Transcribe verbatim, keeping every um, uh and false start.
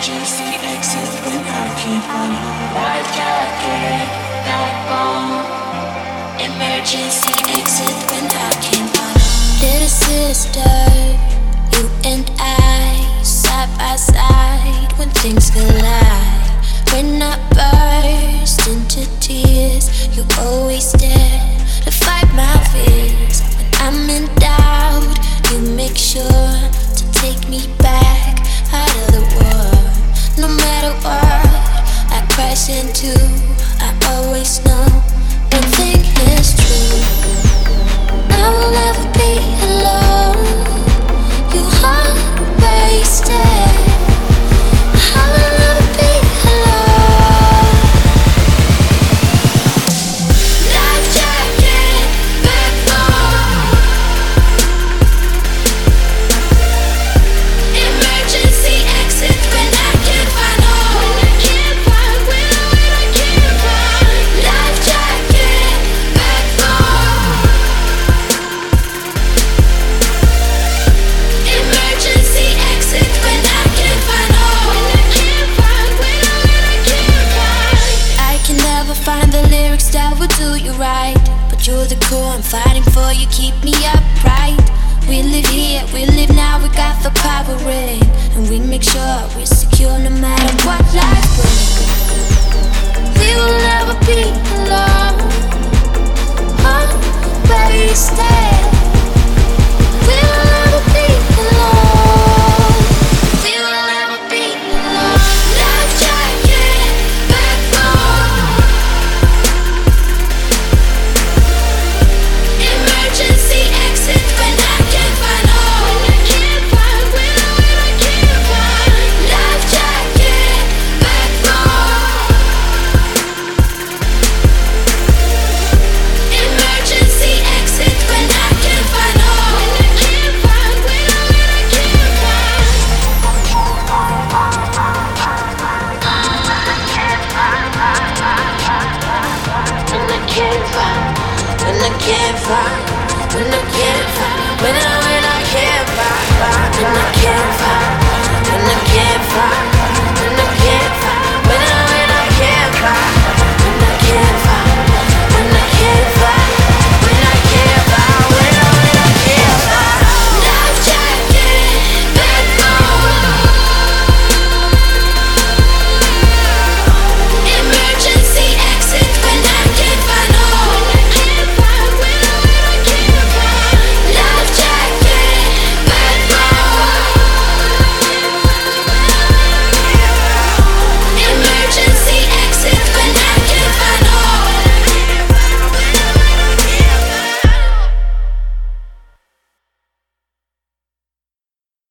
Emergency exit when I can't find home. Life jacket, backbone. Emergency exit when I can't find home. Little sister, you and I, side by side when things collide. When I burst into tears, you always there to fight my fears. When I'm in doubt, you make sure to take me back out of the world. No matter what I crash into, I always know one thing is true: I will never be alone. You are wasted. I will never be alone. Life jacket, backbone. Emergency exit when I can't find home. When I can't find, when I, when I can't find. Life jacket, backbone. Emergency exit when I can't find home. When I can't find, when I, when I can't find. I can never find the lyrics that will do you right, but you're the core I'm fighting for. You keep me upright. We live here, we live now, we got the power in, and we make sure we're secure no matter what life brings. We will never be alone. Always stay.